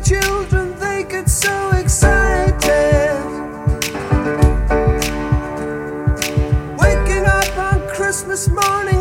children, they get so excited. Waking up on Christmas morning